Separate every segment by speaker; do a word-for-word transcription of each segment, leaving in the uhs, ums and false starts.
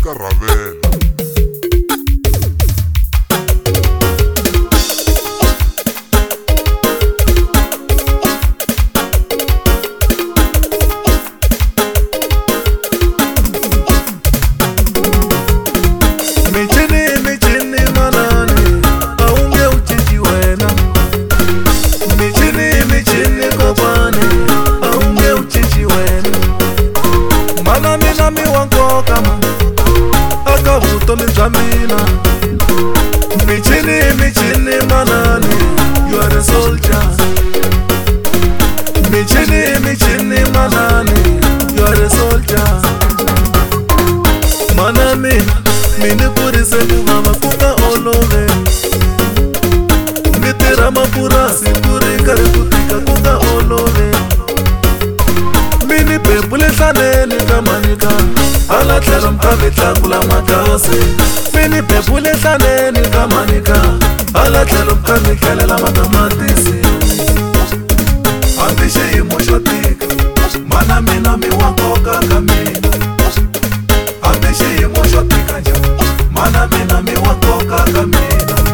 Speaker 1: karhavela.
Speaker 2: Michini, michini manani, you are a soldier. Michini, michini manani, you are a soldier. Manami, mini puri sebu mama kuka olove. Mitira mapura sipuri kare kutika kuka olove. Mini pepule saneni kamanika, ala tleram kavita kula makase. Mini pepule saneni kamanika, ala tleram kavita la matamatisi. Ambishe imoshotika, mana mina mi wankoka kamina. Ambishe imoshotika nja, mana mina mi wankoka kamina.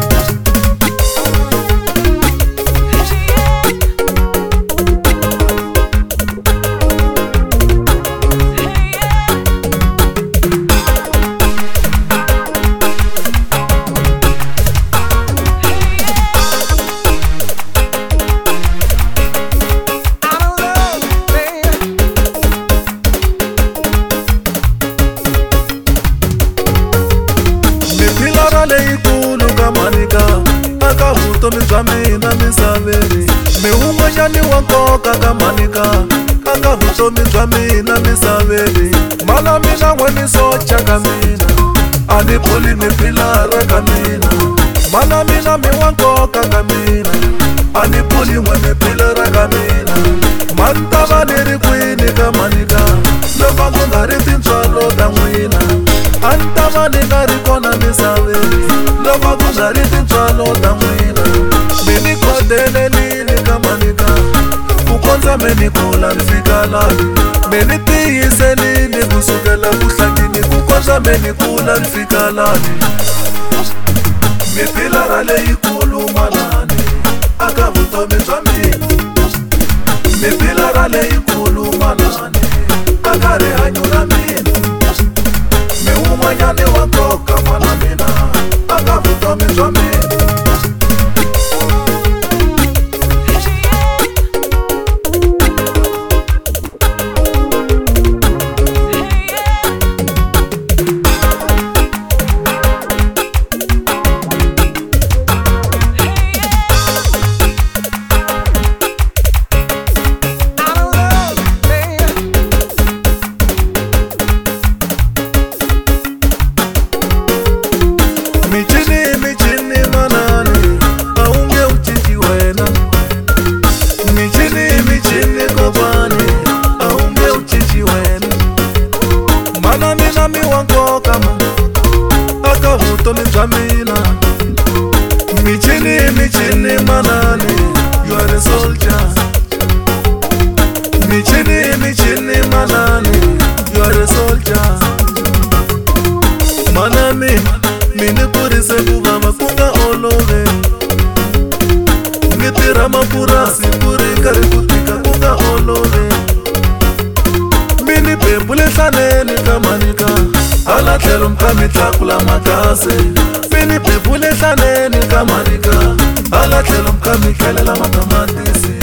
Speaker 2: Vutomi bya mina misaveni, mi un'wanyani wa nkoka ka manika. Aka vutomi bya mina misaveni, mana mina n'we ni socha ka mina. A ni pfuli mi pilara ka mina, mana mina mi wa nkoka ka mina. A ni pfuli n'we mi pilara ka mina. Mani ta va ni ri kwini ka manika, loko ku nga ri tintswalo ta n'wina. A ni ta va ni nga ri kona misaveni, loko ku nga ri tintswalo ta n'wina. Mini kodelelini kamanika, kukondza meni kula nifika lani. Meni tiyiselini kusukela kuhlangini, kukondza meni kula nifika lani. Mi pilara leyikulu manani, aka vutomi bya mina. Mi pilara leyikulu manani, aka rihanyo ra mina. Mi un'wanyani wa nkoka mana mina, aka vutomi bya mina. Michini, michini manani, you are a soldier. Michini, michini manani, you are a soldier. Manami, mini puri sebu mama kuka olove. Mitira mapura sipuri kare kutika kuka olove. Mini pepule saneni kamanika, ala tleram kavita kula makase. Mini pepule saneni kamanika, ala tleram kavita la matamatisi.